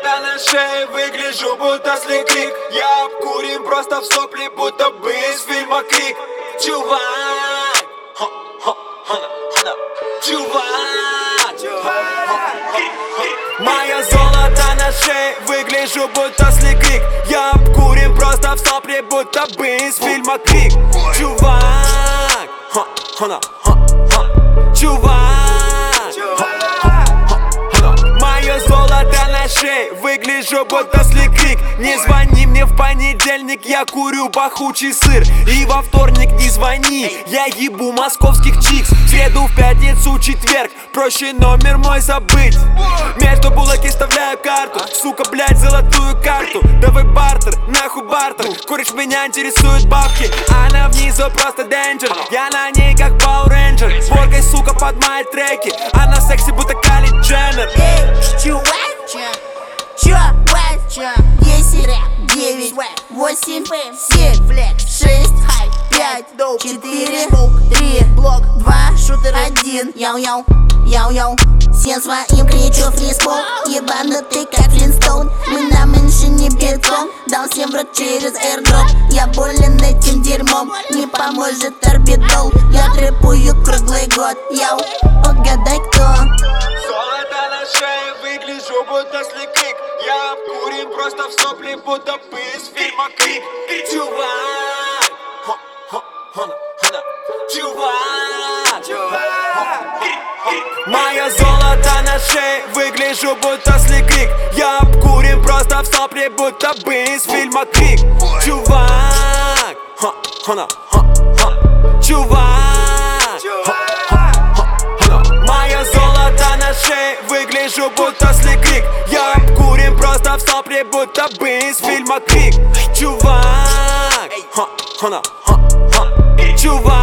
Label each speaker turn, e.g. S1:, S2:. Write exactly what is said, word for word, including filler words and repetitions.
S1: Золото на шее, выгляжу будто слик-клик. Я обкурен просто в сопли, будто бы из фильма Крик. Чувак, чувак, мое золото на шее, выгляжу будто слик-клик. Я обкурен просто в сопли, будто бы из фильма Крик. Чувак, чувак, мое золото на шее, выгляжу будто слик-клик. Не звони мне в понедельник, я курю пахучий сыр. И во вторник не звони, я ебу московских чикс. В среду, в пятницу, четверг, проще номер мой забыть. Между булок вставляю карту, сука, блять, золотую карту. Давай бартер, нахуй бартер. Куришь, меня интересуют бабки, она внизу просто денджер. Я на ней как Power Ranger, сборкой, сука, под мои треки. Она секси, будто Кайли Дженнер.
S2: Эй, чувак, чувак, десять, девять, восемь, семь, шесть, пять, четыре, три, блок, два, шутер, один. Яу-яу, яу-яу, всем своим кричу фрискол. Ебанутый как Флинстоун, мы на меньшине битком. Дал всем в рот через airdrop. Я болен этим дерьмом, не поможет орбитол. Я трэпую круглый год, яу, угадай кто.
S1: Золото на шее, выгляжу будто слик-клик. Я обкурен просто в сопли, будто бы из фильма Крик. Чувак, чувак, мое золото на шее, выгляжу будто слик-клик. Я обкурен просто в сопли, будто бы из фильма Крик. Чувак, чувак, мое золото на шее, выгляжу будто слик-клик. Я обкурен просто в сопли, будто бы из фильма Крик. Чувак, чувак.